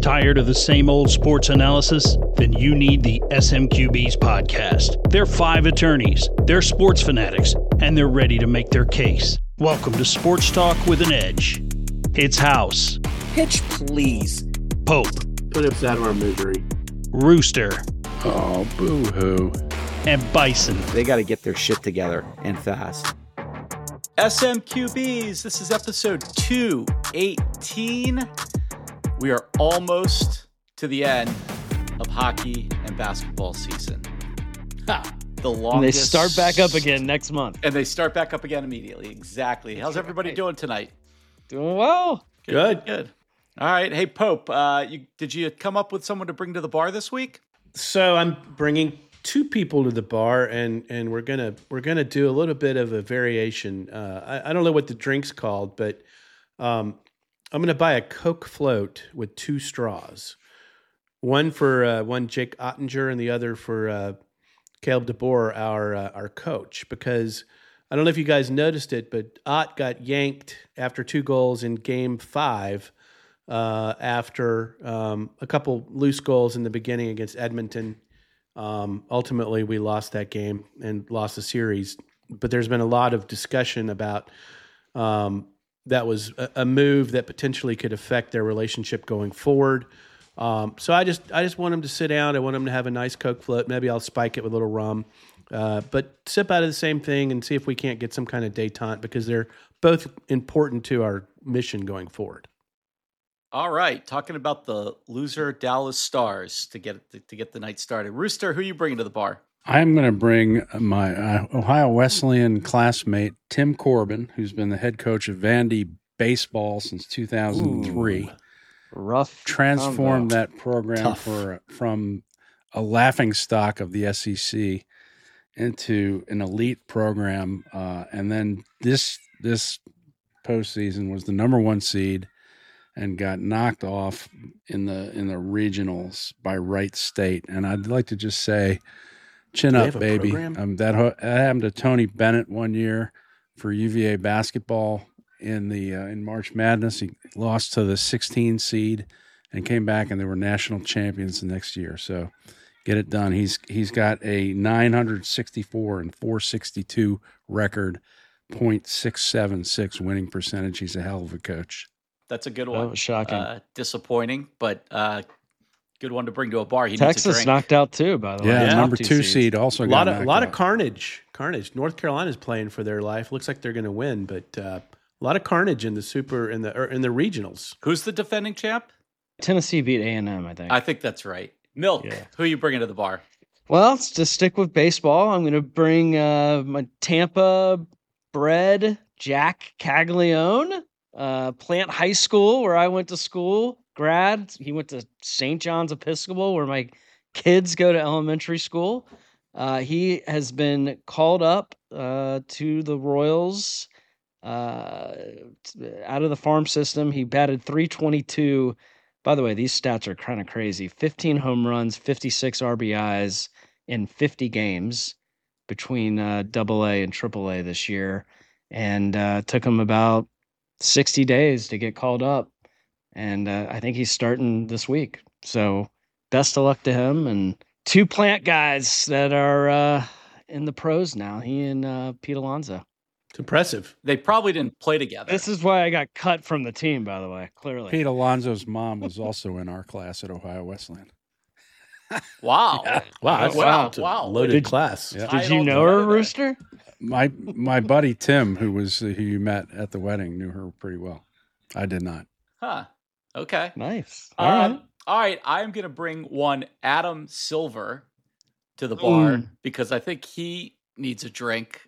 Tired of the same old sports analysis? Then you need the SMQB's podcast. They're 5 attorneys, they're sports fanatics, and they're ready to make their case. Welcome to Sports Talk with an Edge. It's House. Pitch, please. Pope. Put us out of our misery. Rooster. Oh, boo-hoo. And Bison. They got to get their shit together and fast. SMQBs, this is episode 218. We are almost to the end of hockey and basketball season. The longest. And they start back up again next month. And they start back up again immediately. Exactly. How's everybody doing tonight? Doing well. Good. All right. Hey, Pope, did you come up with someone to bring to the bar this week? So I'm bringing 2 people to the bar, and we're gonna do a little bit of a variation. I don't know what the drink's called, but I'm gonna buy a Coke float with 2 straws, one for one Jake Ottinger and the other for Caleb DeBoer, our coach, because I don't know if you guys noticed it, but Ott got yanked after 2 goals in Game 5 after a couple loose goals in the beginning against Edmonton. Ultimately, we lost that game and lost the series. But there's been a lot of discussion about that was a move that potentially could affect their relationship going forward. So I just want them to sit down. I want them to have a nice Coke float. Maybe I'll spike it with a little rum. But sip out of the same thing and see if we can't get some kind of détente, because they're both important to our mission going forward. All right, talking about the loser Dallas Stars to get the night started. Rooster, who are you bringing to the bar? I'm going to bring my Ohio Wesleyan classmate, Tim Corbin, who's been the head coach of Vandy baseball since 2003. Ooh, rough. Transformed combo. that program from a laughingstock of the SEC into an elite program. And then this postseason was the number 1 seed and got knocked off in the regionals by Wright State. And I'd like to just say, chin up, baby. That happened to Tony Bennett one year for UVA basketball in March Madness. He lost to the 16 seed and came back, and they were national champions the next year. So get it done. He's got a 964 and 462 record, .676 winning percentage. He's a hell of a coach. That's a good one. That was shocking. Disappointing, but good one to bring to a bar. Texas knocked out too, by the way. Yeah, number 2 seed also got a lot of carnage. North Carolina's playing for their life. Looks like they're going to win, but a lot of carnage in the regionals. Who's the defending champ? Tennessee beat A&M, I think. I think that's right. Milk, Who are you bringing to the bar? Well, let's just stick with baseball. I'm going to bring my Tampa bred Jack Caglione. Plant High School, where I went to school, grad. He went to St. John's Episcopal, where my kids go to elementary school. He has been called up to the Royals out of the farm system. He batted .322. By the way, these stats are kind of crazy. 15 home runs, 56 RBIs in 50 games between AA and AAA this year. And took him about 60 days to get called up, and I think he's starting this week. So best of luck to him. And 2 plant guys that are in the pros now, he and Pete Alonso. It's impressive. They probably didn't play together. This is why I got cut from the team, by the way, clearly. Pete Alonso's mom was also in our class at Ohio Wesleyan. Wow. Yeah. Wow. Loaded class. Yeah. Did you know her, Rooster? My buddy Tim, who you met at the wedding, knew her pretty well. I did not. Huh. Okay. Nice. All right. I'm going to bring one Adam Silver to the bar because I think he needs a drink.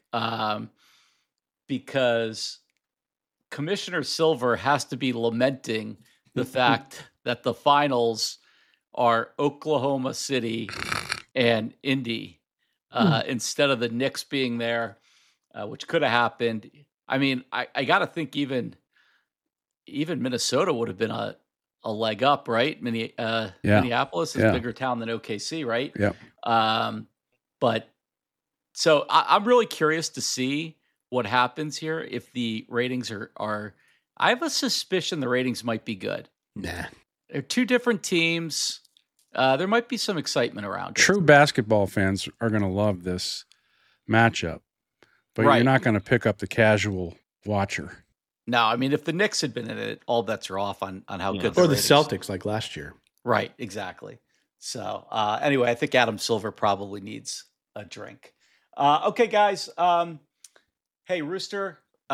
Because Commissioner Silver has to be lamenting the fact that the finals are Oklahoma City and Indy instead of the Knicks being there, which could have happened. I mean, I got to think even Minnesota would have been a leg up, right? Minneapolis is a bigger town than OKC, right? Yeah. But so I'm really curious to see what happens here if the ratings are. I have a suspicion the ratings might be good. Nah. They're two different teams. There might be some excitement around it. True basketball fans are going to love this matchup, but Right. you're not going to pick up the casual watcher. No, I mean, if the Knicks had been in it, all bets are off on how good Or the ratings- Celtics like last year. Right, exactly. So anyway, I think Adam Silver probably needs a drink. Okay, guys. Hey, Rooster,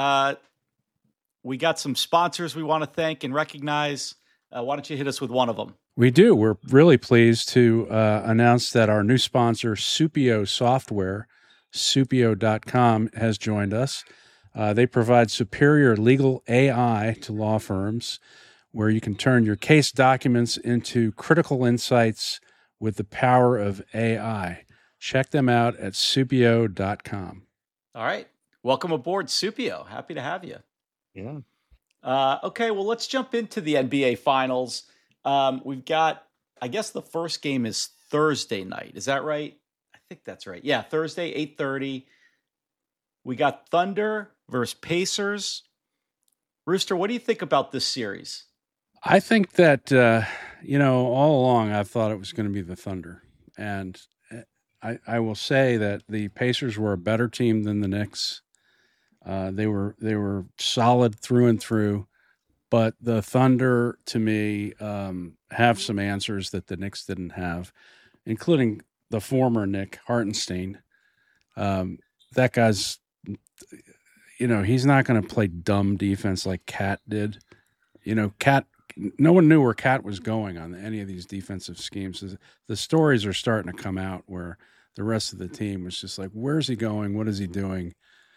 we got some sponsors we want to thank and recognize. Why don't you hit us with one of them? We do. We're really pleased to announce that our new sponsor, Supio Software, supio.com, has joined us. They provide superior legal AI to law firms where you can turn your case documents into critical insights with the power of AI. Check them out at supio.com. All right. Welcome aboard, Supio. Happy to have you. Yeah. Okay, well, let's jump into the NBA Finals. We've got, I guess the first game is Thursday night. Is that right? I think that's right. Yeah, Thursday, 8:30. We got Thunder versus Pacers. Rooster, what do you think about this series? I think that, all along I've thought it was going to be the Thunder. And I will say that the Pacers were a better team than the Knicks. They were solid through and through. But the Thunder, to me, have some answers that the Knicks didn't have, including the former Nick Hartenstein. That guy's, he's not going to play dumb defense like Cat did. Cat, no one knew where Cat was going on any of these defensive schemes. The stories are starting to come out where the rest of the team was just like, where's he going? What is he doing?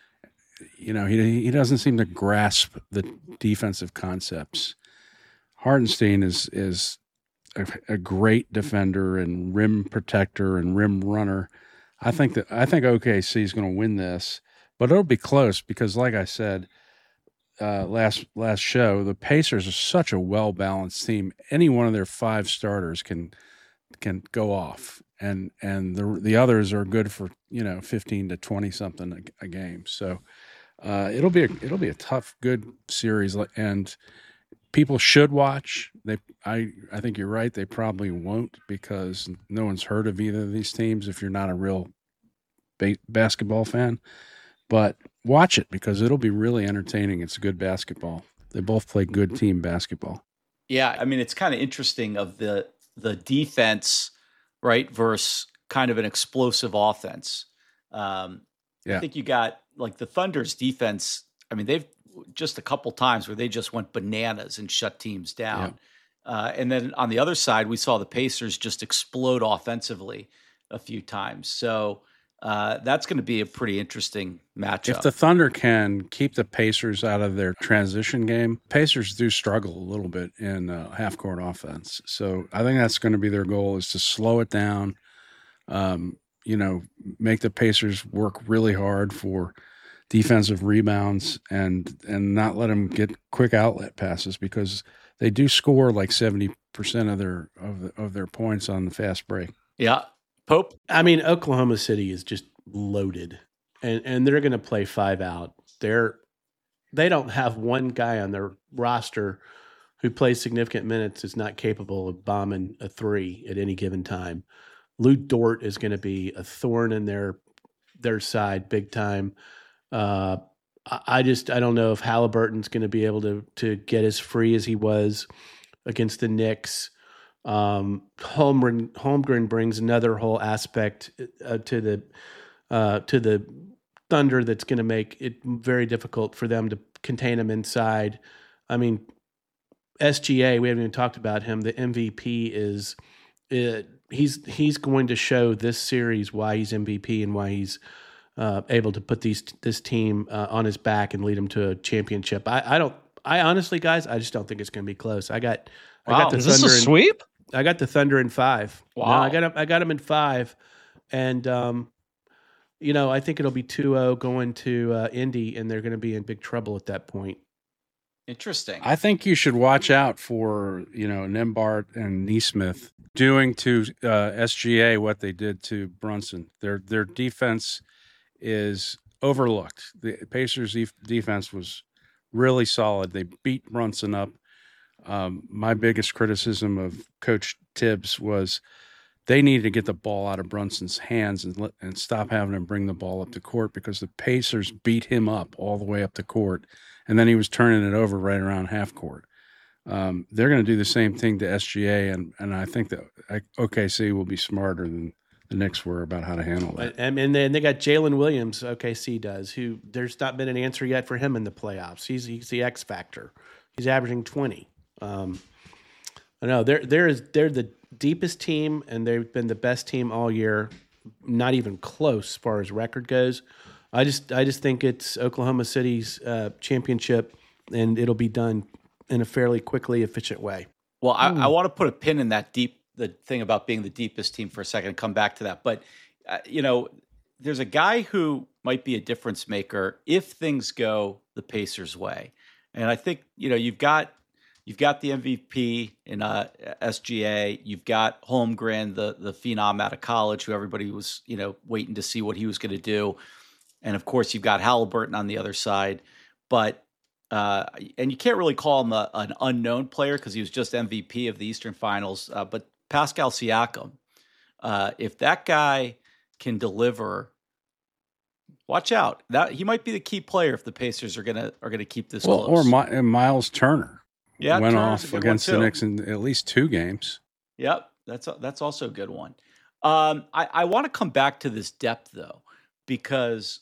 He doesn't seem to grasp the defensive concepts. Hartenstein is a great defender and rim protector and rim runner. I think OKC is going to win this, but it'll be close because, like I said last show, the Pacers are such a well balanced team. Any one of their 5 starters can go off, and the others are good for 15 to 20 something a game. So it'll be a tough, good series, and people should watch. I think you're right. They probably won't because no one's heard of either of these teams if you're not a real basketball fan. But watch it because it'll be really entertaining. It's good basketball. They both play good team basketball. Yeah, I mean, it's kind of interesting of the defense, right, versus kind of an explosive offense. I think you got like the Thunder's defense. I mean, they've just a couple times where they just went bananas and shut teams down. Yeah. And then on the other side, we saw the Pacers just explode offensively a few times. So that's going to be a pretty interesting matchup. If the Thunder can keep the Pacers out of their transition game, Pacers do struggle a little bit in half-court offense. So I think that's going to be their goal is to slow it down, make the Pacers work really hard for defensive rebounds and not let them get quick outlet passes because they do score like 70% of their points on the fast break. Yeah. Pope? I mean, Oklahoma City is just loaded, and they're going to play 5 out. They don't have one guy on their roster who plays significant minutes is not capable of bombing a 3 at any given time. Lou Dort is going to be a thorn in their side big time. I don't know if Halliburton's going to be able to get as free as he was against the Knicks. Holmgren brings another whole aspect to the Thunder that's going to make it very difficult for them to contain him inside. I mean, SGA, we haven't even talked about him. The MVP he's going to show this series why he's MVP and why he's able to put this team on his back and lead them to a championship. I honestly, guys, I just don't think it's going to be close. I got the Is Thunder. this a sweep? I got the Thunder in 5. Wow. No, I got them in 5, and I think it'll be 2-0 going to Indy, and they're going to be in big trouble at that point. Interesting. I think you should watch out for Nembhard and Nesmith doing to SGA what they did to Brunson. Their defense is overlooked. The Pacers' defense was really solid. They beat Brunson up My biggest criticism of Coach Tibbs was they needed to get the ball out of Brunson's hands and stop having him bring the ball up the court, because the Pacers beat him up all the way up the court, and then he was turning it over right around half court. They're going to do the same thing to SGA, and I think that OKC will be smarter than the Knicks were about how to handle that. And then they got Jalen Williams, OKC does, who there's not been an answer yet for him in the playoffs. He's the X factor. He's averaging 20. I know they're the deepest team, and they've been the best team all year. Not even close as far as record goes. I just think it's Oklahoma City's championship, and it'll be done in a fairly quickly efficient way. Well, I want to put a pin in that the thing about being the deepest team for a second and come back to that. But, there's a guy who might be a difference maker if things go the Pacers' way. And I think, you've got the MVP in SGA. You've got Holmgren, the phenom out of college, who everybody was, waiting to see what he was going to do. And, of course, you've got Halliburton on the other side. But and you can't really call him an unknown player because he was just MVP of the Eastern Finals. But Pascal Siakam, if that guy can deliver, watch out. That he might be the key player if the Pacers are gonna keep this close. Or Miles Turner, went Turner's off against the Knicks in at least 2 games. Yep, that's also a good one. I want to come back to this depth though, because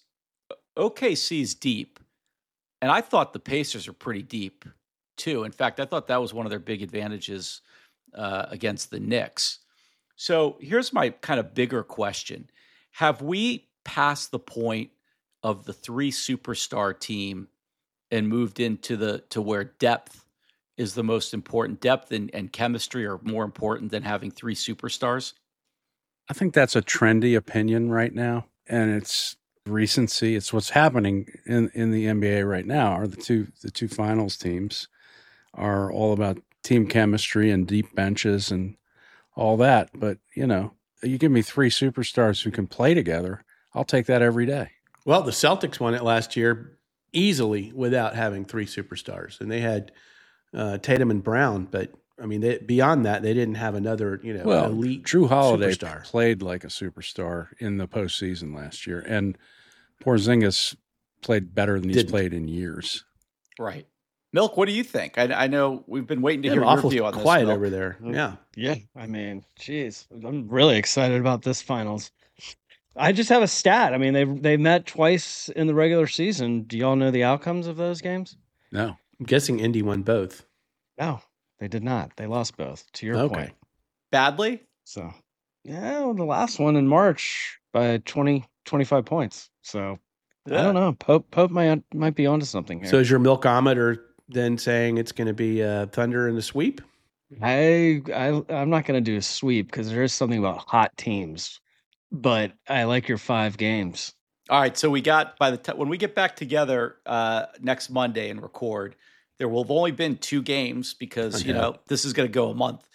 OKC's deep. And I thought the Pacers are pretty deep, too. In fact, I thought that was one of their big advantages against the Knicks. So here's my kind of bigger question. Have we passed the point of the 3 superstar team and moved into to where depth is the most important? Depth and chemistry are more important than having 3 superstars? I think that's a trendy opinion right now, and it's recency. It's what's happening in the NBA right now. Are the two finals teams are all about team chemistry and deep benches and all that. But you give me 3 superstars who can play together, I'll take that every day. Well, the Celtics won it last year easily without having 3 superstars, and they had Tatum and Brown. But I mean, beyond that, they didn't have another elite. Drew Holiday superstar. Played like a superstar in the postseason last year, and Porzingis played better than he's played in years. Right. Milk, what do you think? I know we've been waiting to hear your view on this. Quiet Milk. over there. Yeah. Yeah. I mean, geez, I'm really excited about this finals. I just have a stat. I mean, they met twice in the regular season. Do y'all know the outcomes of those games? No. I'm guessing Indy won both. No, they did not. They lost both, to your point. Badly? So, yeah, the last one in March by 25 points. So, I don't know. Pope might be onto something here. So is your milkometer then saying it's going to be Thunder in the sweep? I'm not going to do a sweep because there is something about hot teams, but I like your 5 games. All right, so we got when we get back together next Monday and record, there will have only been 2 games because this is going to go a month.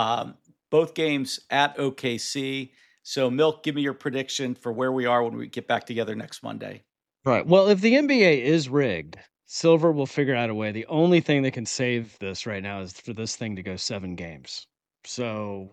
Both games at OKC. So, Milk, give me your prediction for where we are when we get back together next Monday. Right. Well, if the NBA is rigged, Silver will figure out a way. The only thing that can save this right now is for this thing to go 7 games. So,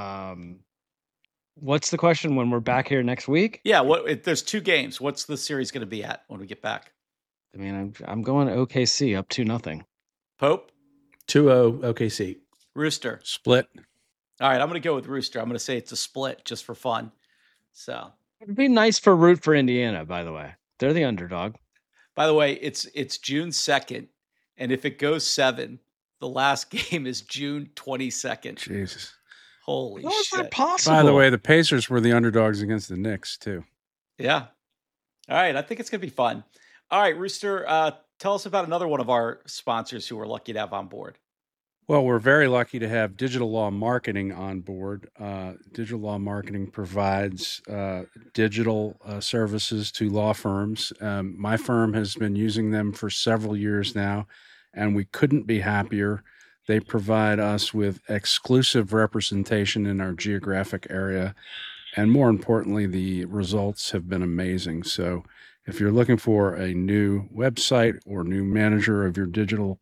what's the question when we're back here next week? Yeah, there's 2 games. What's the series going to be at when we get back? I mean, I'm going OKC up 2-0. Pope? 2-0 OKC. Rooster? Split. All right, I'm going to go with Rooster. I'm going to say it's a split just for fun. So it'd be nice for root for Indiana, by the way. They're the underdog. By the way, it's June 2nd, and if it goes 7, the last game is June 22nd. Jesus. Holy How is shit. that possible? By the way, the Pacers were the underdogs against the Knicks, too. Yeah. All right, I think it's going to be fun. All right, Rooster, tell us about another one of our sponsors who we're lucky to have on board. Well, we're very lucky to have Digital Law Marketing on board. Digital Law Marketing provides digital services to law firms. My firm has been using them for several years now, and we couldn't be happier. They provide us with exclusive representation in our geographic area, and more importantly, the results have been amazing. So if you're looking for a new website or new manager of your digital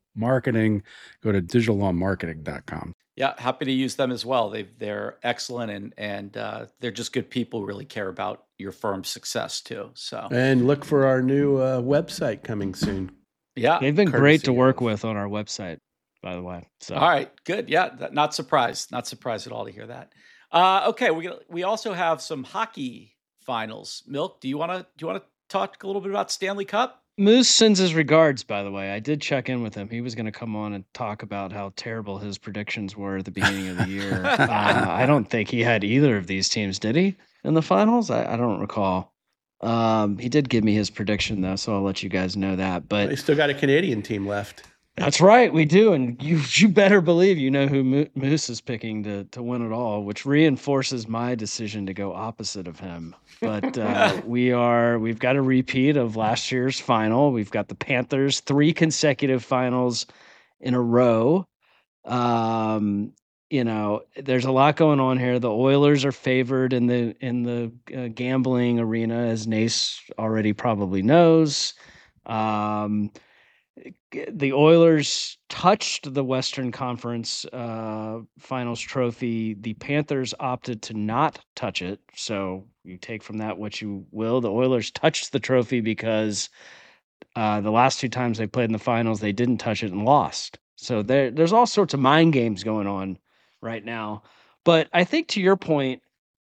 marketing, go to digitallawmarketing.com. Yeah, happy to use them as well. They're excellent and they're just good people who really care about your firm's success too. So And look for our new website coming soon. yeah, They've been great to Courtesy work of- with on our website, by the way. So all right, good. Yeah, not surprised at all to hear that. Okay, we also have some hockey finals. Milk, do you want to talk a little bit about Stanley Cup? Moose sends his regards, by the way. I did check in with him. He was going to come on and talk about how terrible his predictions were at the beginning of the year. I don't think he had either of these teams, did he, in the finals? I don't recall. He did give me his prediction, though, so I'll let you guys know that. But They still got a Canadian team left. that's right, we do, and you better believe you know who Moose is picking to win it all, which reinforces my decision to go opposite of him. But we've got a repeat of last year's final. We've got the Panthers 3 consecutive finals in a row. There's a lot going on here. The Oilers are favored in the gambling arena, as Nace already probably knows. The Oilers touched the Western Conference Finals trophy. The Panthers opted to not touch it. So you take from that what you will. The Oilers touched the trophy because the last 2 times they played in the finals, they didn't touch it and lost. So there's all sorts of mind games going on right now. But I think to your point,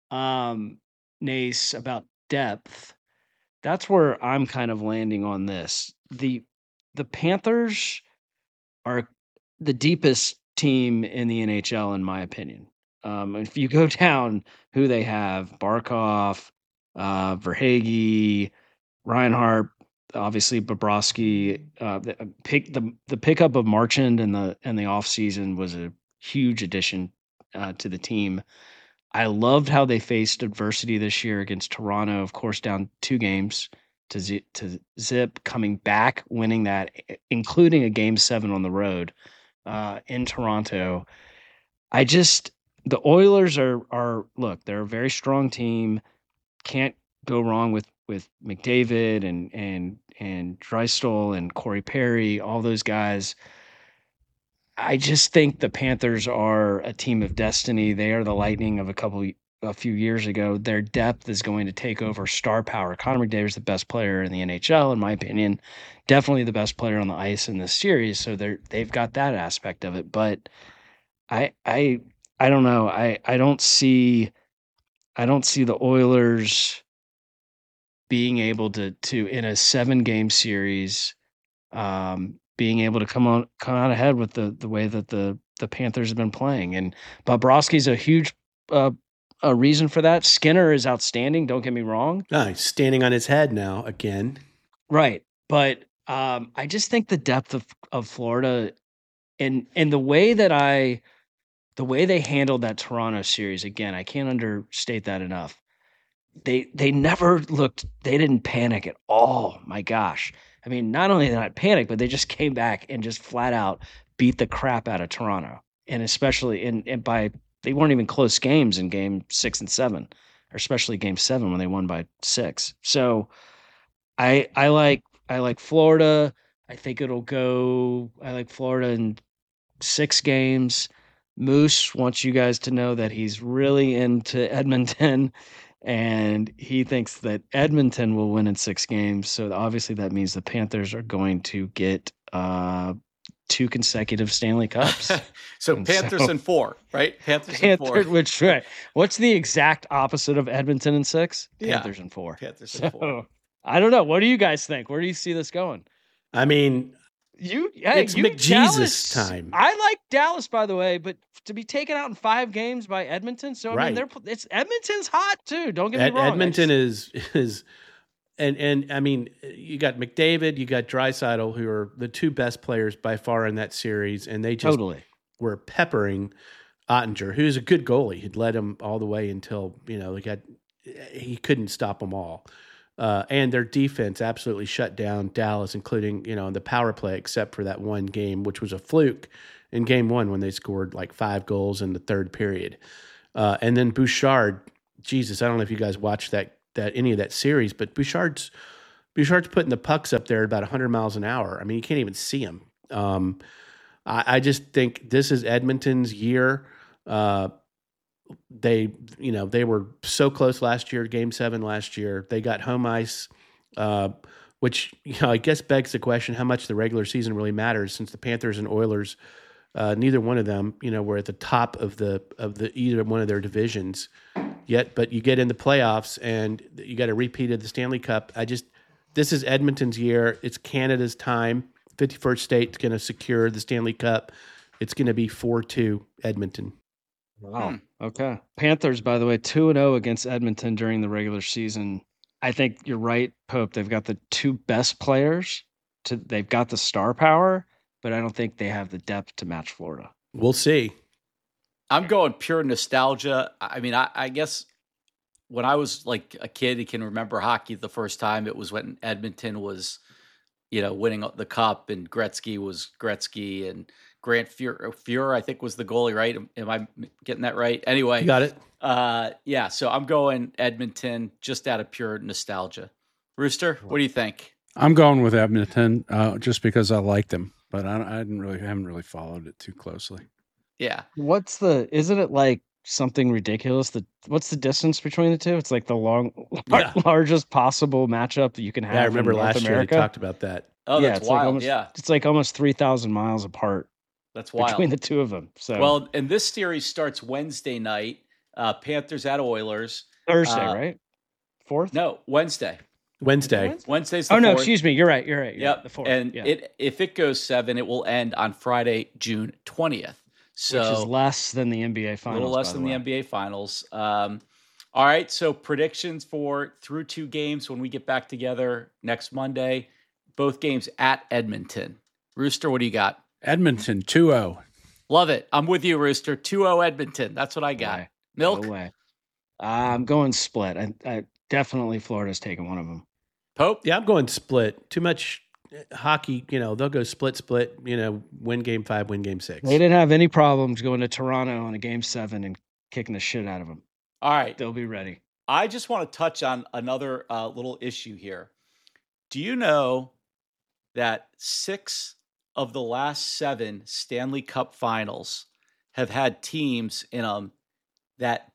Nace, about depth, that's where I'm kind of landing on this. The Panthers are the deepest team in the NHL, in my opinion. If you go down who they have, Barkov, Verhaeghe, Reinhart, obviously Bobrovsky, the pickup of Marchand in the offseason was a huge addition to the team. I loved how they faced adversity this year against Toronto, of course, down 2 games to Zip, coming back, winning that, including a Game 7 on the road in Toronto. The Oilers are look, they're a very strong team. Can't go wrong with McDavid and Draisaitl and Corey Perry, all those guys. I just think the Panthers are a team of destiny. They are the Lightning of a few years ago. Their depth is going to take over star power. Connor McDavid is the best player in the NHL, in my opinion. Definitely the best player on the ice in this series. So they've got that aspect of it. But I don't know. I don't see the Oilers being able to in a 7-game series, being able to come out ahead with the way that the Panthers have been playing. And Bobrovsky's a huge a reason for that. Skinner is outstanding. Don't get me wrong. No, he's standing on his head now again. Right. But I just think the depth of Florida and the way they handled that Toronto series, again, I can't understate that enough. They didn't panic at all. My gosh. I mean, not only did they not panic, but they just came back and just flat out beat the crap out of Toronto. And especially they weren't even close games in game 6 and 7, or especially game 7 when they won by 6. So I like Florida. I think I like Florida in 6 games. Moose wants you guys to know that he's really into Edmonton, and he thinks that Edmonton will win in 6 games. So obviously that means the Panthers are going to get 2 consecutive Stanley Cups. So Panthers in 4, right? Panthers in 4. Which, right. What's the exact opposite of Edmonton in 6? Yeah. Panthers in 4. Panthers in 4. I don't know. What do you guys think? Where do you see this going? I mean, it's McJesus Dallas, time. I like Dallas, by the way, but to be taken out in 5 games by Edmonton, so I mean, Edmonton's hot too. Don't get me wrong. Edmonton is, and I mean, you got McDavid, you got Draisaitl, who are the 2 best players by far in that series, and they just were peppering Ottinger, who's a good goalie. He'd led him all the way until he couldn't stop them all. And their defense absolutely shut down Dallas, including, in the power play, except for that one game, which was a fluke in game 1 when they scored like 5 goals in the 3rd period. And then Bouchard, Jesus, I don't know if you guys watched that any of that series, but Bouchard's putting the pucks up there at about 100 miles an hour. I mean, you can't even see him. I just think this is Edmonton's year. They were so close last year, Game 7 last year. They got home ice, which I guess begs the question how much the regular season really matters, since the Panthers and Oilers, neither one of them, were at the top of the either one of their divisions yet. But you get in the playoffs and you got a repeat of the Stanley Cup. This is Edmonton's year. It's Canada's time. 51st state's going to secure the Stanley Cup. It's going to be 4-2 Edmonton. Wow. Okay. Panthers, by the way, 2-0 against Edmonton during the regular season. I think you're right, Pope. They've got the two best players. They've got the star power, but I don't think they have the depth to match Florida. We'll see. I'm going pure nostalgia. I mean, I guess when I was like a kid, you can remember hockey the first time. It was when Edmonton was, winning the cup, and Gretzky was Gretzky, and Grant Fuhrer, I think, was the goalie, right? Am I getting that right? Anyway. You got it. Yeah, so I'm going Edmonton just out of pure nostalgia. Rooster, what do you think? I'm going with Edmonton just because I liked them, but I haven't really followed it too closely. Yeah. Isn't it like something ridiculous? What's the distance between the two? It's like the largest possible matchup that you can have. Yeah, I remember in North last America. year they talked about that. Oh, Yeah, that's it's wild. It's like almost 3,000 miles apart. That's wild. Between the two of them. So well, and this series starts Wednesday night. Panthers at Oilers. Thursday, right? 4th? No, Wednesday. Wednesday's the 4th. No, excuse me. You're right. Yep. The 4th. And if it goes 7, it will end on Friday, June 20th. So which is less than the NBA Finals. A little less than the NBA Finals. All right. So predictions for through 2 games when we get back together next Monday. Both games at Edmonton. Rooster, what do you got? Edmonton 2-0. Love it. I'm with you, Rooster. 2-0 Edmonton. That's what I got. Way. Milk? No way. I'm going split. I definitely Florida's taking one of them. Pope? Yeah, I'm going split. Too much hockey, they'll go split, win game 5, win game 6. They didn't have any problems going to Toronto on a game 7 and kicking the shit out of them. All right. They'll be ready. I just want to touch on another little issue here. Do you know that 6 of the last 7 Stanley Cup finals have had teams in them that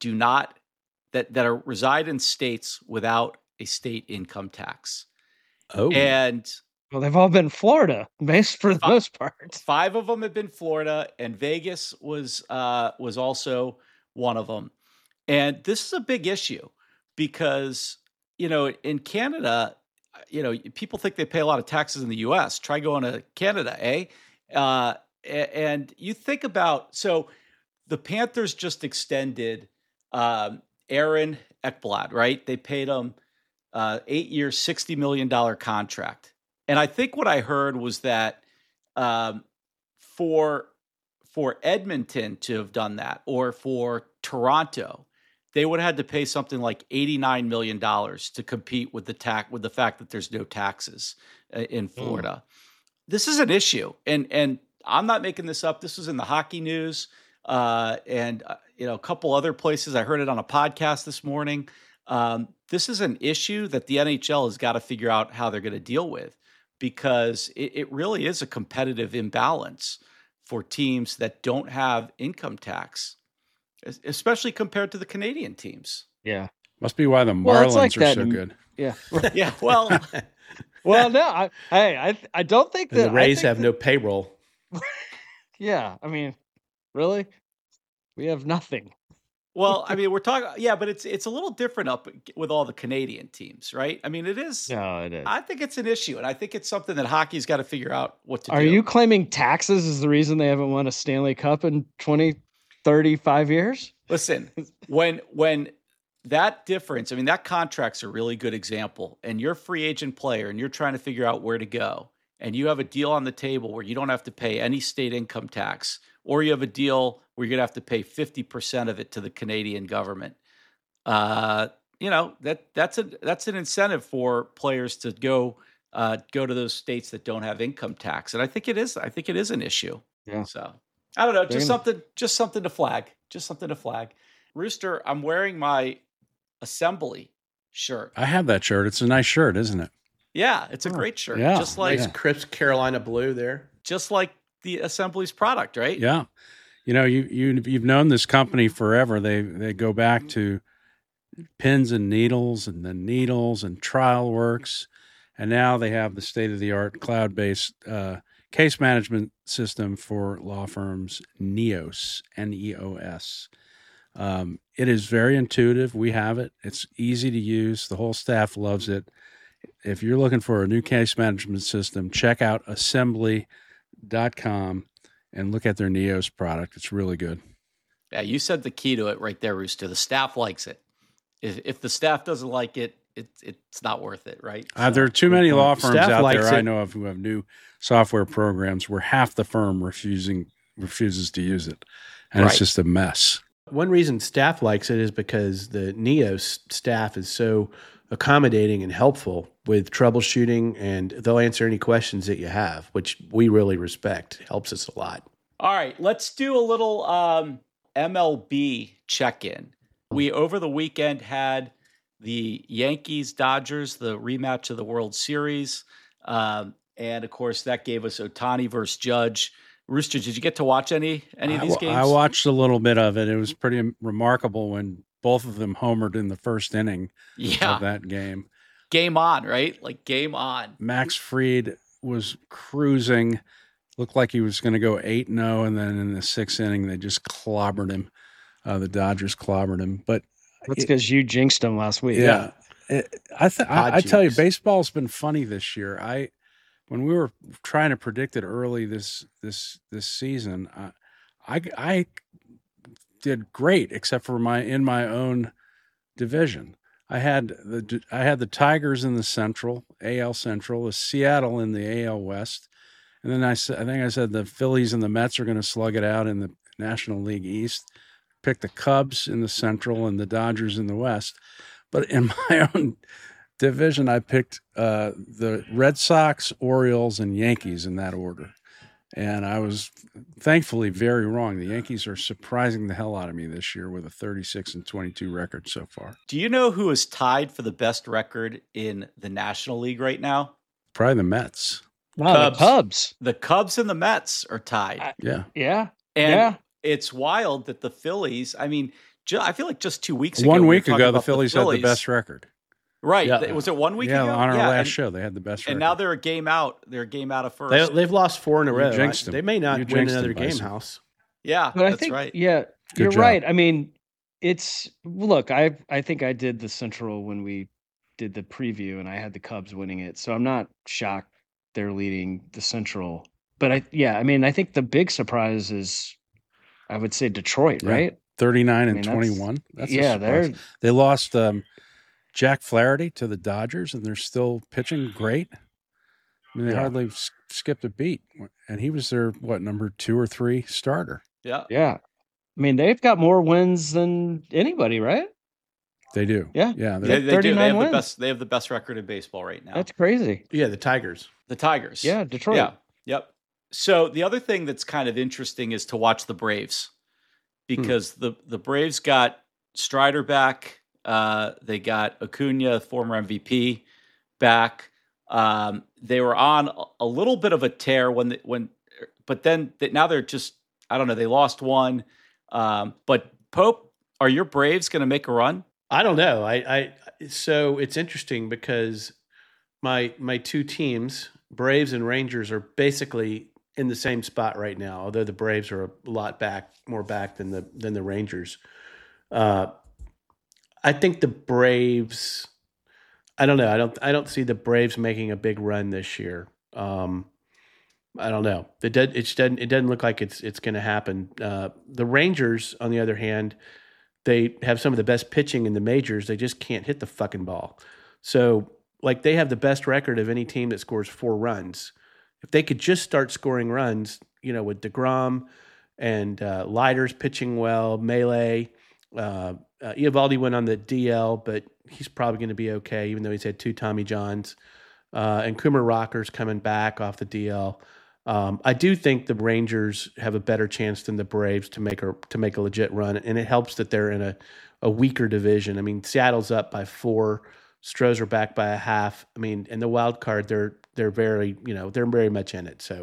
reside in states without a state income tax? Oh, and well, they've all been Florida, based for the most part. 5 of them have been Florida, and Vegas was also one of them. And this is a big issue because in Canada, people think they pay a lot of taxes in the U.S. Try going to Canada, eh? And you think about, so the Panthers just extended Aaron Ekblad, right? They paid him 8 years, $60 million contract. And I think what I heard was that for Edmonton to have done that, or for Toronto, they would have had to pay something like $89 million to compete with the fact that there's no taxes in Florida. This is an issue, and I'm not making this up. This was in the hockey news, and a couple other places. I heard it on a podcast this morning. This is an issue that the NHL has got to figure out how they're going to deal with, because it really is a competitive imbalance for teams that don't have income tax, especially compared to the Canadian teams. Yeah. Must be why the Marlins are so good. Yeah. Yeah. Well, no, I don't think that the Rays have no payroll. Yeah. I mean, really? We have nothing. Well, I mean, we're talking, but it's a little different up with all the Canadian teams, right? I mean, it is. No, it is. I think it's an issue, and I think it's something that hockey's got to figure out what to do. Are you claiming taxes is the reason they haven't won a Stanley Cup in 20, 35 years? Listen, when that difference, I mean, that contract's a really good example, and you're a free agent player, and you're trying to figure out where to go, and you have a deal on the table where you don't have to pay any state income tax, or you have a deal where you're going to have to pay 50% of it to the Canadian government. That's an incentive for players to go to those states that don't have income tax, and I think it is an issue. Yeah. So I don't know, just something to flag. Rooster, I'm wearing my Assembly shirt. I have that shirt. It's a nice shirt, isn't it? Yeah, it's a great shirt. Yeah. Just like Nice crisp Carolina blue there. just like the Assembly's product, right? Yeah. You've known this company forever. They go back to pins and needles and then needles and TrialWorks. And now they have the state-of-the-art cloud-based case management system for law firms, Neos, N-E-O-S. It is very intuitive. We have it. It's easy to use. The whole staff loves it. If you're looking for a new case management system, check out assembly.com and look at their Neos product. It's really good. Yeah, you said the key to it right there, Rooster. The staff likes it. If the staff doesn't like it, it's not worth it, right? So, there are too many law firms out there I it. know of who have new software programs where half the firm refuses to use it, and Right. it's just a mess. One reason staff likes it is because the Neos staff is so accommodating and helpful with troubleshooting, and they'll answer any questions that you have, which we really respect. It helps us a lot. All right, let's do a little MLB check-in. We, over the weekend, had the Yankees-Dodgers, the rematch of the World Series. And, of course, that gave us Ohtani versus Judge. Rooster, did you get to watch any of these games? I watched a little bit of it. It was pretty remarkable when both of them homered in the first inning of that game. Game on, right? Like game on. Max Fried was cruising, looked like he was going to go 8-0, and then in the sixth inning, they just clobbered him. The Dodgers clobbered him. But That's because you jinxed him last week. yeah. I tell you, baseball's been funny this year. When we were trying to predict it early this season, I did great except for in my own division. I had the Tigers in the Central, AL Central, the Seattle in the AL West, and then I think I said the Phillies and the Mets are going to slug it out in the National League East. Picked the Cubs in the Central and the Dodgers in the West. But in my own division, I picked the Red Sox, Orioles, and Yankees in that order. And I was thankfully very wrong. The Yankees are surprising the hell out of me this year with a 36-22 record so far. Do you know who is tied for the best record in the National League right now? Probably the Mets. Wow, the Cubs. The Cubs and the Mets are tied. Yeah. Yeah. And yeah. it's wild that the Phillies, I mean, I feel like just 2 weeks ago. 1 week we were talking ago, the about Phillies had the best record. Right. Yeah. Was it 1 week Yeah, ago? on our last show, they had the best record. And now they're a game out. They're a game out of first. They've lost 4 in a row. jinxed them. They may not You win jinxed another them, game Bison. house. Yeah, But I that's think, right. yeah, Good you're job. right. I mean, look, I think I did the Central when we did the preview, and I had the Cubs winning it. So I'm not shocked they're leading the Central. But I think the big surprise is, I would say, Detroit, Yeah. right? 39-21. That's a surprise. They lost Jack Flaherty to the Dodgers, and they're still pitching great. I mean, they hardly skipped a beat, and he was their number 2 or 3 starter. Yeah. Yeah. I mean, they've got more wins than anybody, right? They do. Yeah. Yeah. They do. They 39 have wins. the best. They have the best record in baseball right now. That's crazy. Yeah, the Tigers. The Tigers. Yeah, Detroit. Yeah. Yep. So the other thing that's kind of interesting is to watch the Braves, because the Braves got Strider back. They got Acuna, former MVP, back. They were on a little bit of a tear but then now they're just, I don't know. They lost one. But Pope, are your Braves going to make a run? I don't know. So it's interesting because my 2 teams, Braves and Rangers, are basically in the same spot right now. Although the Braves are a lot more back than the Rangers. I think the Braves. I don't know. I don't see the Braves making a big run this year. I don't know. It doesn't look like it's going to happen. The Rangers, on the other hand, they have some of the best pitching in the majors. They just can't hit the fucking ball. So, like, they have the best record of any team that scores 4 runs. If they could just start scoring runs, with DeGrom and Leiter's pitching well, Melee, Eovaldi went on the DL, but he's probably going to be okay, even though he's had 2 Tommy Johns. And Kumar Rocker's coming back off the DL. I do think the Rangers have a better chance than the Braves to make a legit run, and it helps that they're in a weaker division. I mean, Seattle's up by 4, Stros are back by a half. I mean, and the wild card, they're very, they're very much in it. So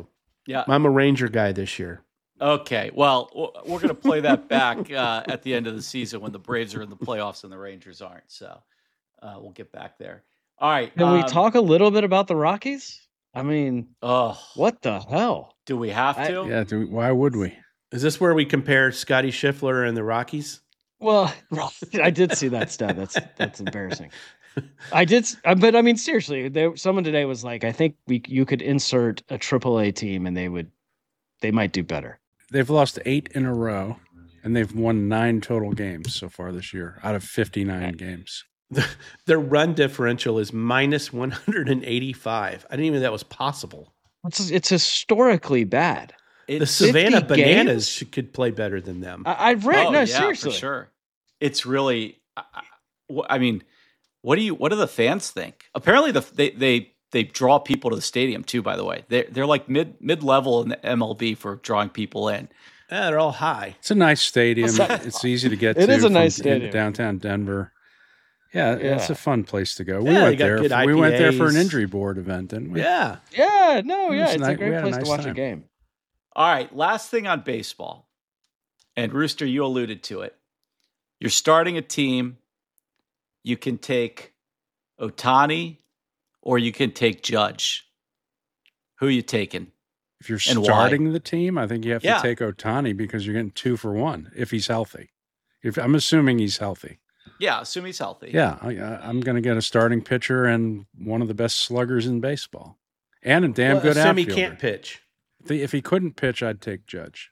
Yeah. I'm a Ranger guy this year. Okay. Well, we're going to play that back at the end of the season when the Braves are in the playoffs and the Rangers aren't. So we'll get back there. All right. Can we talk a little bit about the Rockies? I mean, what the hell? Do we have to? Yeah. Why would we? Is this where we compare Scotty Scheffler and the Rockies? Well, I did see that stat. That's embarrassing. I did, but I mean, seriously, someone today was like, I think you could insert a AAA team and they might do better. They've lost 8 in a row, and they've won 9 total games so far this year out of 59 games. Their run differential is minus 185. I didn't even know that was possible. It's historically bad. The Savannah Bananas could play better than them. I've read. Seriously, for sure. It's really. I mean, what do the fans think? Apparently, they draw people to the stadium too. By the way, they're like mid level in the MLB for drawing people in. Yeah, they're all high. It's a nice stadium. It's easy to get to. It is a nice stadium. Downtown Denver. Yeah, it's a fun place to go. We Yeah, went there. We went there for an IPAs. injury board event, didn't we? Yeah. It's a great place to watch a game. All right, last thing on baseball. And Rooster, you alluded to it. You're starting a team. You can take Ohtani or you can take Judge. Who are you taking? If you're And starting the team, I think you have Yeah. to take Ohtani because you're getting 2 for 1 if he's healthy. I'm assuming he's healthy. Yeah, assume he's healthy. Yeah, I'm going to get a starting pitcher and one of the best sluggers in baseball, and a damn good assume outfielder. he can't pitch. If he couldn't pitch, I'd take Judge.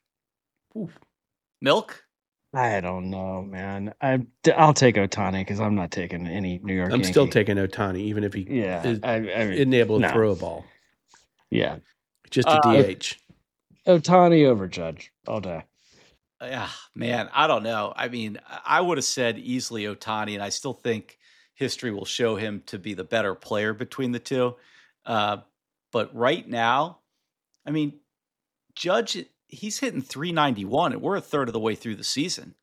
Milk? I don't know, man. I'll take Ohtani because I'm not taking any New York. I'm still taking Ohtani, even if he isn't able to throw a ball. Yeah, just a DH. Ohtani over Judge all day. Yeah, man, I don't know. I mean, I would have said easily Ohtani, and I still think history will show him to be the better player between the two. But right now, I mean, Judge, he's hitting 391, and we're a third of the way through the season.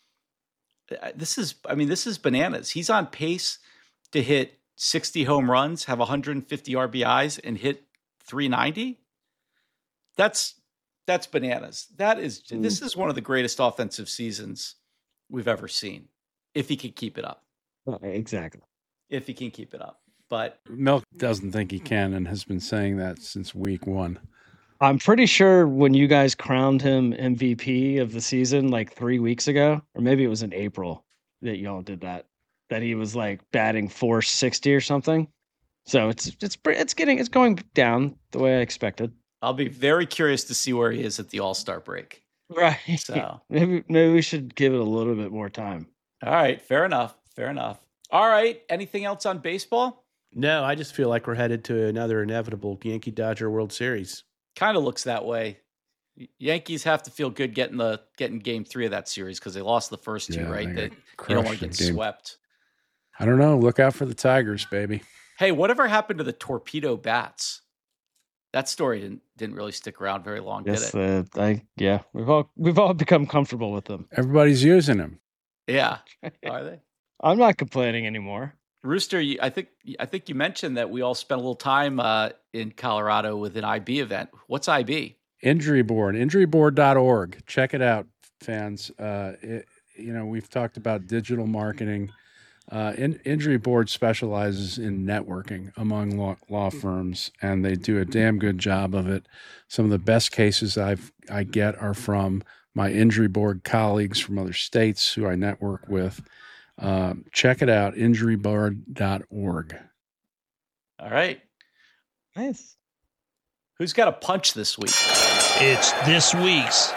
This is bananas. He's on pace to hit 60 home runs, have 150 RBIs, and hit 390. That's bananas. This is one of the greatest offensive seasons we've ever seen. If he can keep it up. Exactly. If he can keep it up. But Milk doesn't think he can and has been saying that since week 1. I'm pretty sure when you guys crowned him MVP of the season like 3 weeks ago, or maybe it was in April that y'all did that he was like batting .460 or something. So it's going down the way I expected. I'll be very curious to see where he is at the All-Star break. Right. So maybe we should give it a little bit more time. All right. Fair enough. All right. Anything else on baseball? No, I just feel like we're headed to another inevitable Yankee-Dodger World Series. Kind of looks that way. Yankees have to feel good getting game 3 of that series because they lost the first 2, right? You don't want to get swept. I don't know. Look out for the Tigers, baby. Hey, whatever happened to the torpedo bats? That story didn't really stick around very long, did it? We've all become comfortable with them. Everybody's using them. Yeah, are they? I'm not complaining anymore. Rooster, I think you mentioned that we all spent a little time in Colorado with an IB event. What's IB? Injury Board, injuryboard.org. Check it out, fans. We've talked about digital marketing. Injury Board specializes in networking among law firms, and they do a damn good job of it. Some of the best cases I get are from my Injury Board colleagues from other states who I network with. Check it out, injuryboard.org. All right. Nice. Who's got a punch this week? It's this week's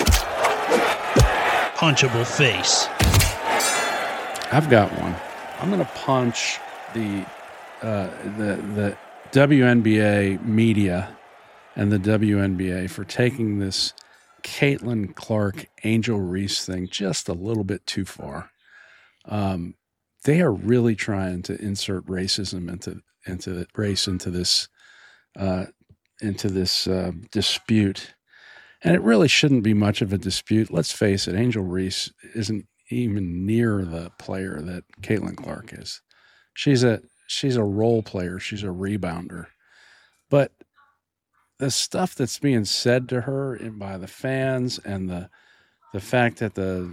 Punchable Face. I've got one. I'm going to punch the WNBA media and the WNBA for taking this Caitlin Clark, Angel Reese thing just a little bit too far. They are really trying to insert racism into this dispute, and it really shouldn't be much of a dispute. Let's face it, Angel Reese isn't even near the player that Caitlin Clark is. She's a role player. She's a rebounder. But the stuff that's being said to her by the fans, and the fact that the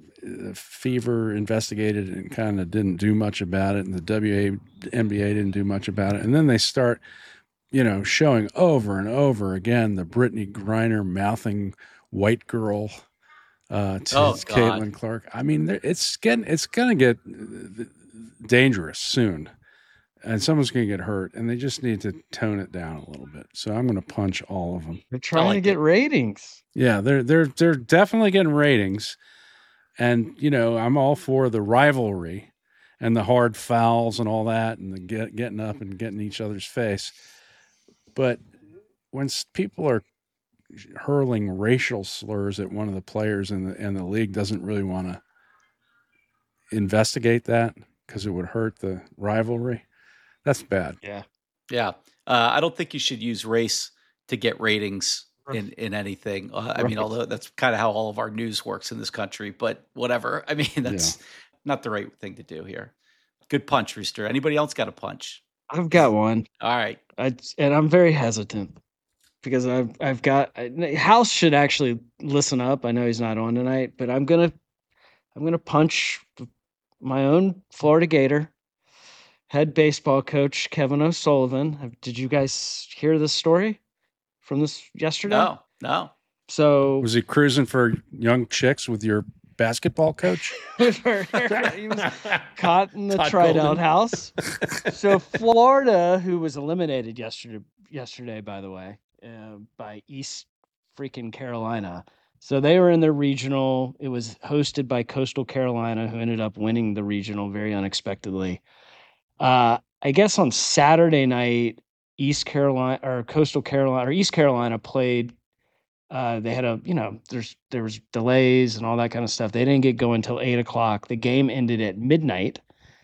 Fever investigated and kind of didn't do much about it, and the WNBA didn't do much about it, and then they start, showing over and over again the Brittany Griner mouthing white girl to Caitlin Clark. I mean, it's going to get dangerous soon, and someone's going to get hurt, and they just need to tone it down a little bit. So I'm going to punch all of them. They're trying to get ratings. Yeah, they're definitely getting ratings, and I'm all for the rivalry and the hard fouls and all that, and the getting up and getting each other's face. But when people are hurling racial slurs at one of the players and the league doesn't really want to investigate that because it would hurt the rivalry, that's bad. Yeah. I don't think you should use race to get ratings in anything. I mean, although that's kind of how all of our news works in this country, but whatever. I mean, that's not the right thing to do here. Good punch, Rooster. Anybody else got a punch? I've got one. All right. And I'm very hesitant because I've got House should actually listen up. I know he's not on tonight, but I'm gonna punch my own Florida Gator head baseball coach Kevin O'Sullivan. Did you guys hear this story from this yesterday? No. So was he cruising for young chicks with your basketball coach? He was caught in the tryout house. So Florida, who was eliminated yesterday, by the way, by East freaking Carolina. So they were in their regional. It was hosted by Coastal Carolina, who ended up winning the regional very unexpectedly. I guess on Saturday night, East Carolina played. They had there was delays and all that kind of stuff. They didn't get going until 8:00. The game ended at midnight.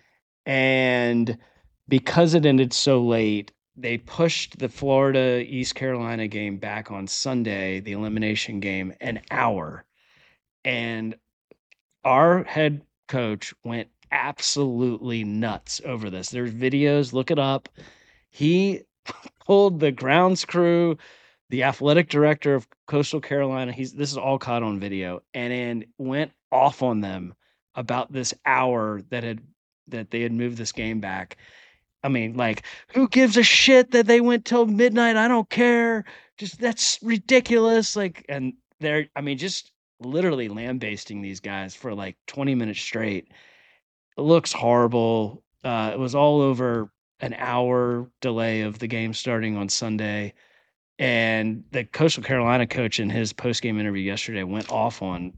And because it ended so late, they pushed the Florida East Carolina game back on Sunday, the elimination game, an hour. And our head coach went absolutely nuts over this. There's videos, look it up. He pulled the grounds crew, the athletic director of Coastal Carolina. This is all caught on video, and went off on them about this hour that they had moved this game back. I mean, like, who gives a shit that they went till midnight? I don't care. That's ridiculous. Like, and just literally lambasting these guys for like 20 minutes straight. It looks horrible. It was all over an hour delay of the game starting on Sunday. And the Coastal Carolina coach in his post-game interview yesterday went off on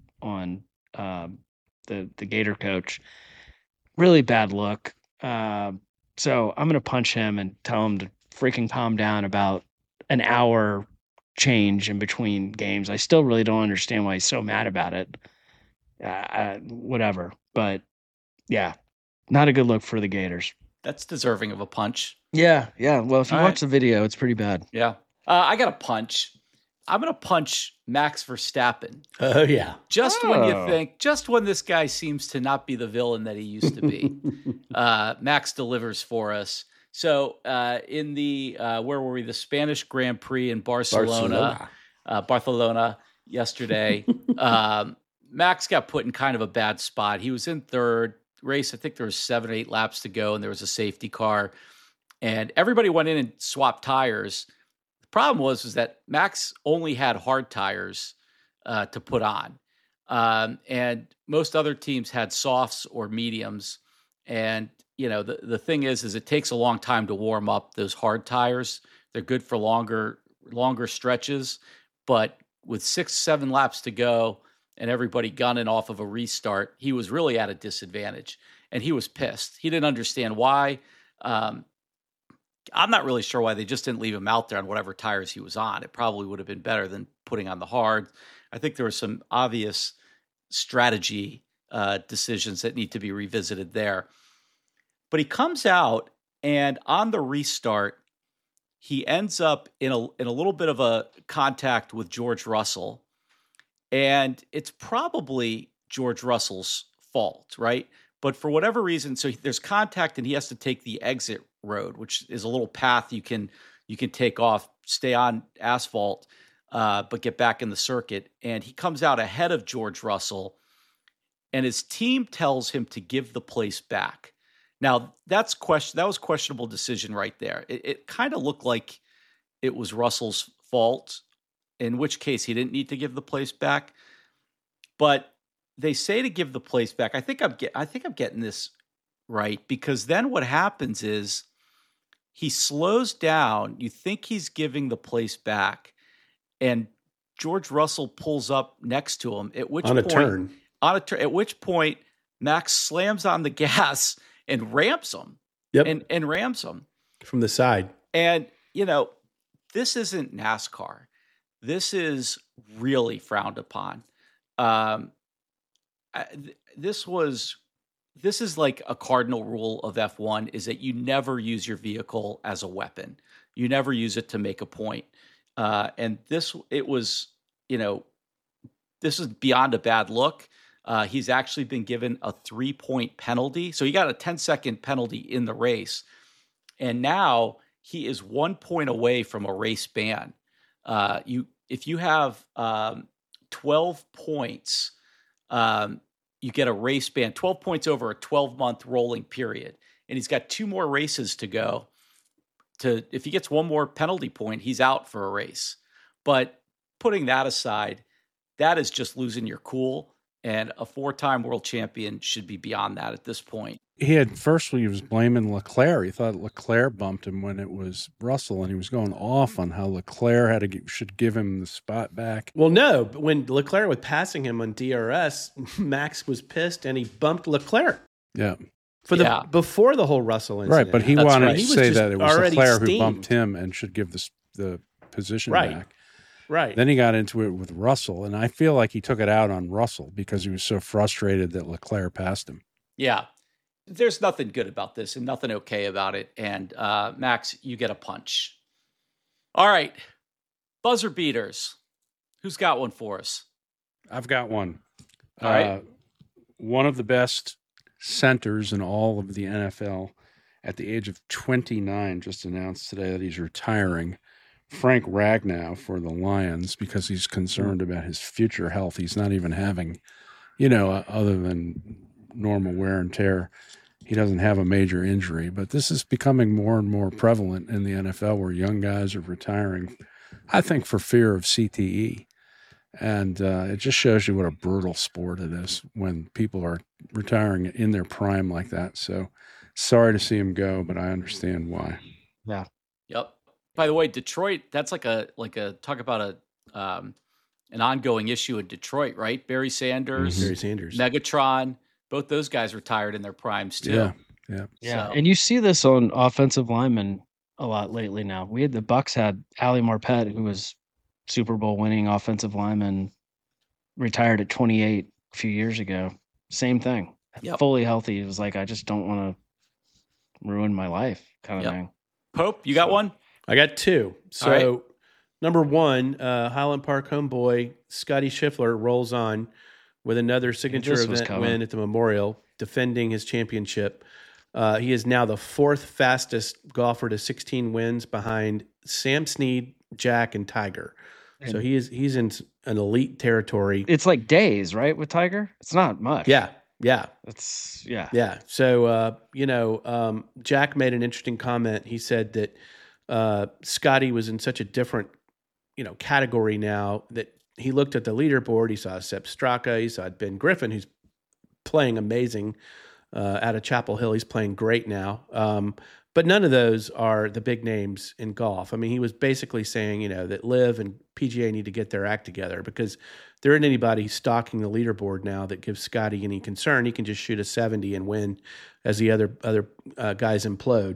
the Gator coach. Really bad look. So I'm going to punch him and tell him to freaking calm down about an hour change in between games. I still really don't understand why he's so mad about it. Whatever. But yeah, not a good look for the Gators. That's deserving of a punch. Yeah. Well, if you watch the video, it's pretty bad. Yeah. I got a punch. I'm going to punch Max Verstappen. Oh, yeah. Just when this guy seems to not be the villain that he used to be, Max delivers for us. So in the, where were we? The Spanish Grand Prix in Barcelona yesterday, Max got put in kind of a bad spot. He was in third race. I think there was 7 or 8 laps to go, and there was a safety car, and everybody went in and swapped tires. Problem was that Max only had hard tires to put on. And most other teams had softs or mediums. And, the thing is it takes a long time to warm up those hard tires. They're good for longer stretches. But with 6-7 laps to go and everybody gunning off of a restart, he was really at a disadvantage. And he was pissed. He didn't understand why. I'm not really sure why they just didn't leave him out there on whatever tires he was on. It probably would have been better than putting on the hard. I think there were some obvious strategy decisions that need to be revisited there. But he comes out, and on the restart, he ends up in a little bit of a contact with George Russell. And it's probably George Russell's fault, right? But for whatever reason, so there's contact and he has to take the exit road, which is a little path you can take off stay on asphalt, but get back in the circuit. And he comes out ahead of George Russell, and his team tells him to give the place back. Now, that was questionable decision right there. It kind of looked like it was Russell's fault, in which case he didn't need to give the place back. But they say to give the place back. I think I'm getting this right, because then what happens is he slows down. You think he's giving the place back, and George Russell pulls up next to him. At which point Max slams on the gas and ramps him. Yep. And rams him from the side. And this isn't NASCAR. This is really frowned upon. This is like a cardinal rule of F1, is that you never use your vehicle as a weapon. You never use it to make a point. And this is beyond a bad look. He's actually been given a 3-point penalty. So he got a 10-second penalty in the race. And now he is 1 point away from a race ban. If you have 12 points, you get a race ban, 12 points over a 12-month rolling period. And he's got 2 more races to go. If he gets 1 more penalty point, he's out for a race. But putting that aside, that is just losing your cool. And a 4-time world champion should be beyond that at this point. He was blaming Leclerc. He thought Leclerc bumped him when it was Russell, and he was going off on how Leclerc should give him the spot back. Well, no, but when Leclerc was passing him on DRS, Max was pissed and he bumped Leclerc. Yeah. Before the whole Russell incident. Right, but he wanted right. to say that it was Leclerc who bumped steamed. him and should give the position Right. back. Right. Then he got into it with Russell, and I feel like he took it out on Russell because he was so frustrated that Leclerc passed him. Yeah. There's nothing good about this and nothing okay about it. And Max, you get a punch. All right. Buzzer beaters. Who's got one for us? I've got one. All right. One of the best centers in all of the NFL at the age of 29 just announced today that he's retiring. Frank Ragnow for the Lions, because he's concerned about his future health. He's not even having, other than normal wear and tear, he doesn't have a major injury. But this is becoming more and more prevalent in the NFL, where young guys are retiring, I think, for fear of CTE. And it just shows you what a brutal sport it is when people are retiring in their prime like that. So sorry to see him go, but I understand why. Yeah. Yep. By the way, Detroit, that's like a talk about an ongoing issue in Detroit, right? Barry Sanders, Megatron, both those guys retired in their primes too. Yeah. So. And you see this on offensive linemen a lot lately now. The Bucs had Ali Marpet, who was Super Bowl winning offensive lineman, retired at 28 a few years ago. Same thing. Yep. Fully healthy. It was like, I just don't want to ruin my life kind of thing. Pope, you got one? I got 2. So, number 1, Highland Park homeboy Scotty Scheffler rolls on with another signature event win at the Memorial, defending his championship. He is now the 4th fastest golfer to 16 wins, behind Sam Snead, Jack, and Tiger. So he's in an elite territory. It's like days, right, with Tiger? It's not much. Yeah. It's yeah. Yeah. So Jack made an interesting comment. He said that Scotty was in such a different, category now, that he looked at the leaderboard. He saw Sepp Straka. He saw Ben Griffin, who's playing amazing out of Chapel Hill. He's playing great now. But none of those are the big names in golf. I mean, he was basically saying, that LIV and PGA need to get their act together, because there isn't anybody stalking the leaderboard now that gives Scotty any concern. He can just shoot a 70 and win as the other guys implode.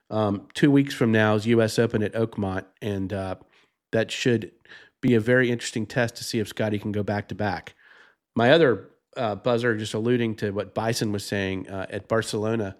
2 weeks from now is U.S. Open at Oakmont, and that should be a very interesting test to see if Scotty can go back-to-back. My other buzzer, just alluding to what Bison was saying at Barcelona,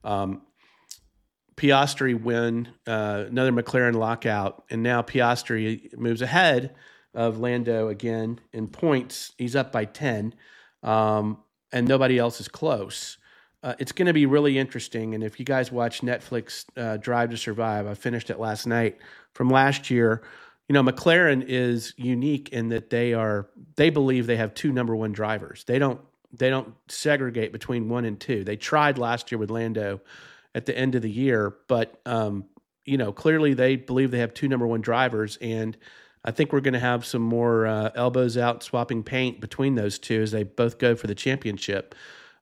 Piastri win, another McLaren lockout, and now Piastri moves ahead of Lando again in points. He's up by 10, and nobody else is close. it's going to be really interesting. And if you guys watch Netflix Drive to Survive, I finished it last night from last year. McLaren is unique in that they believe they have 2 number 1 drivers. They don't segregate between 1 and 2. They tried last year with Lando at the end of the year, but clearly they believe they have 2 number 1 drivers, and I think we're going to have some more elbows out swapping paint between those two as they both go for the championship.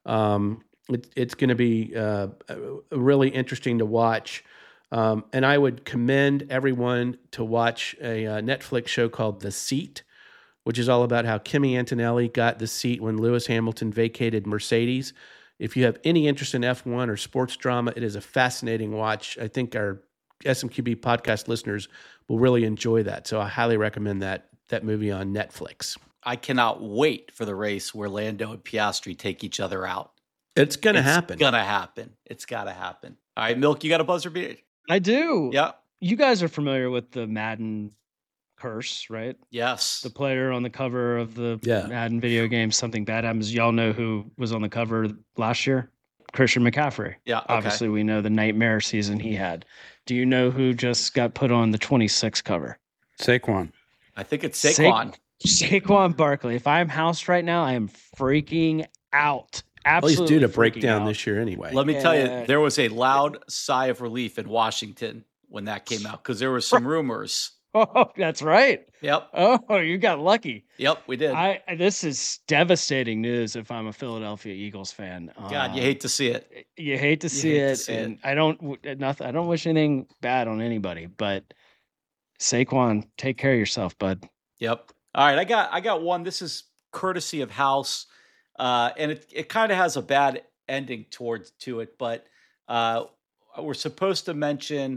It's going to be really interesting to watch. And I would commend everyone to watch a Netflix show called The Seat, which is all about how Kimi Antonelli got the seat when Lewis Hamilton vacated Mercedes. If you have any interest in F1 or sports drama, it is a fascinating watch. I think our SMQB podcast listeners will really enjoy that. So I highly recommend that movie on Netflix. I cannot wait for the race where Lando and Piastri take each other out. It's going to happen. It's got to happen. All right, Milk, you got a buzzer beater? I do. Yeah. You guys are familiar with the Madden curse, right? Yes. The player on the cover of the Madden video game, something bad happens. Y'all know who was on the cover last year? Christian McCaffrey. Yeah. Okay. Obviously, we know the nightmare season he had. Do you know who just got put on the 26 cover? Saquon. I think it's Saquon. Saquon Barkley. If I'm housed right now, I am freaking out. Absolutely. Well, he's due to break down this year anyway. Let me tell you, there was a loud sigh of relief in Washington when that came out because there were some rumors. Oh, that's right. Yep. Oh, you got lucky. Yep, we did. This is devastating news if I'm a Philadelphia Eagles fan. God, you hate to see it. You hate to see it, and I don't wish anything bad on anybody. But Saquon, take care of yourself, bud. Yep. All right, I got one. This is courtesy of House, and it kind of has a bad ending to it, but we're supposed to mention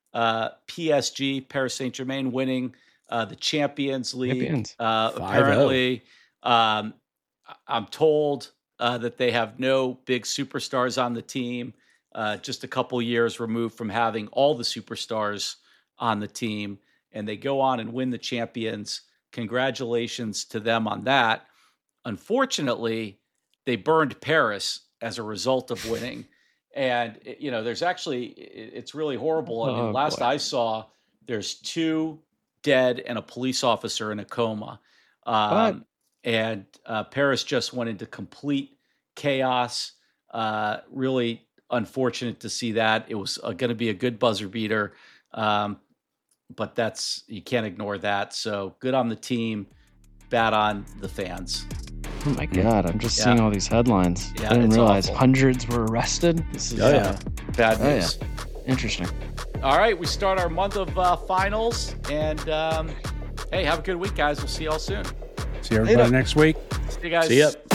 PSG, Paris Saint-Germain, winning the Champions League. Apparently, I'm told that they have no big superstars on the team, just a couple years removed from having all the superstars on the team, and they go on and win the Champions. Congratulations to them on that. Unfortunately, they burned Paris as a result of winning. And, there's actually, it's really horrible. I mean, last I saw, there's 2 dead and a police officer in a coma. And Paris just went into complete chaos. Really unfortunate to see that. It was going to be a good buzzer beater. But you can't ignore that. So good on the team, bad on the fans. Oh my God, I'm just seeing all these headlines. Yeah, I didn't realize awful. Hundreds were arrested. This is bad news. Interesting. All right, we start our month of finals. And hey, have a good week, guys. We'll see you all soon. See everybody next week. See you guys. See ya.